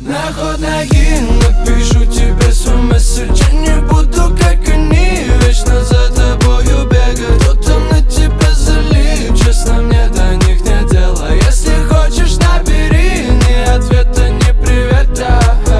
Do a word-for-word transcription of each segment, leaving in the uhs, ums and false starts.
На ход ноги напишу тебе свой месседж. Я не буду, как они, вечно за тобою бегать. Кто там на тебя залип, честно, мне до них нет дела. Если хочешь, набери, ни ответа, ни привета.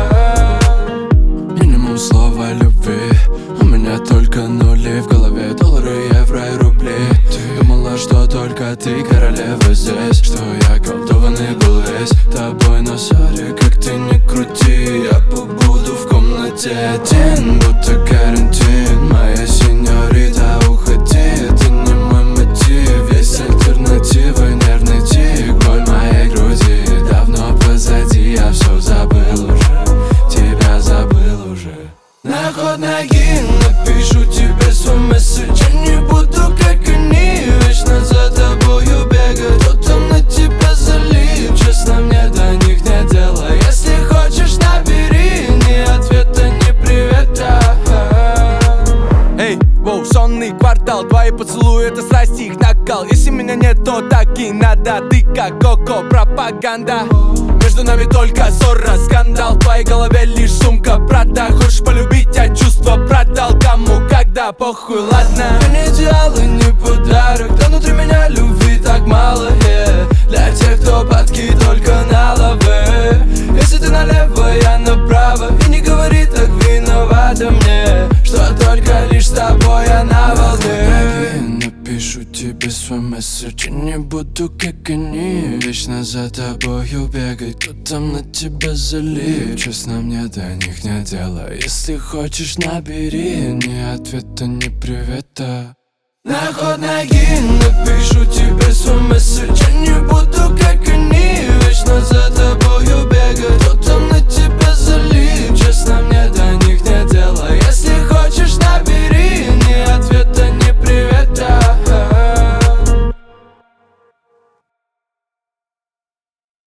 Минимум слова любви, у меня только нули в голове. Доллары, евро и рубли. Ты думала, что только ты королева здесь, что я колдованный был весь тобой, но сори, как ты не крути, я побуду в комнате один, будто карантин. Моя сеньорита, уходи, ты не мой мотив. Есть альтернативы, нервный тик, боль моей груди давно позади, я все забыл уже, тебя забыл уже. На ход ноги напишу тебе свой месседж. Я не буду, как они, вечно за тобою бегать. Кто там на тебя залип, честно, мне до них нет дела. Если хочешь, набери, ни ответа, ни привета. Эй, воу, сонный квартал, твои поцелуи — это страсти, их накал. Если меня нет, то так и надо. Ты как Коко, пропаганда. Между нами только ссора, скандал. В твоей голове лишь сумка Прада. Хочешь полюбить, а чувства продал. Кому, когда, похуй, ладно. Я не идеал и не подарок, да внутри меня любви так мало, yeah. Для тех, кто падки только на лаве. Если ты налево, я направо. И не говори так, виновата мне, что только лишь с тобой я на волне. Напишу тебе свой месседж. Я не буду, как они, вечно за тобою бегать. Кто там на тебя залип, честно, мне до них нет дела. Если хочешь, набери, ни ответа, ни привета. На ход ноги напишу тебе свой месседж. Я не буду, как они, вечно за тобой